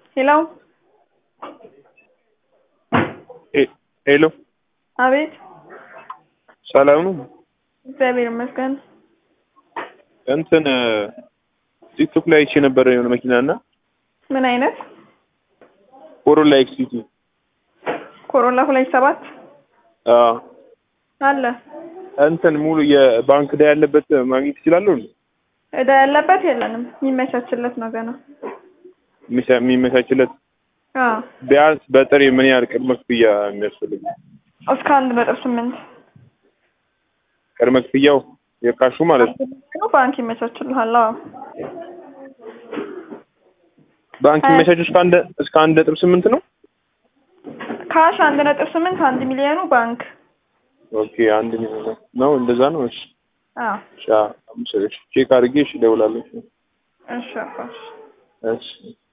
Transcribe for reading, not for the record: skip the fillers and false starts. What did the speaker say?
ሄሎ ሄሎ አቤት። ሰላም ነው? እግዚአብሔር ይመስገን። እንትን ቲክቶክ ላይ አይቼ ነበር የሆነ መኪናና ምን አይነት ኮሮላ ኤክስቲ? ኮሮላ 27 አለ። እንትን ሙሉ የባንክ ዕዳ ያለበት ማግኘት ይችላልው? ዕዳ ያለበት የለንም፣ የሚመቻችለት ነው ገና የሚመቻችለት። ቢያንስ በጥሬ ምን ያህል ቅድመ ክፍያ የሚያስፈልግ? እስከ 1.8 ቅድመ ክፍያው የካሹ ማለት ነው። ባንክ ይመቻችልሃል? ባንክ የሚመቻችው እስከ 1.8 ነው። ካሽ 1.8 1 ሚሊዮኑ ባንክ። ኦኬ 1 ሚሊዮን ነው። እንደዛ ነው። እሺ አዎ ቼክ አድርጌ እሺ እደውላለሁ። እሺ አባሽ እሺ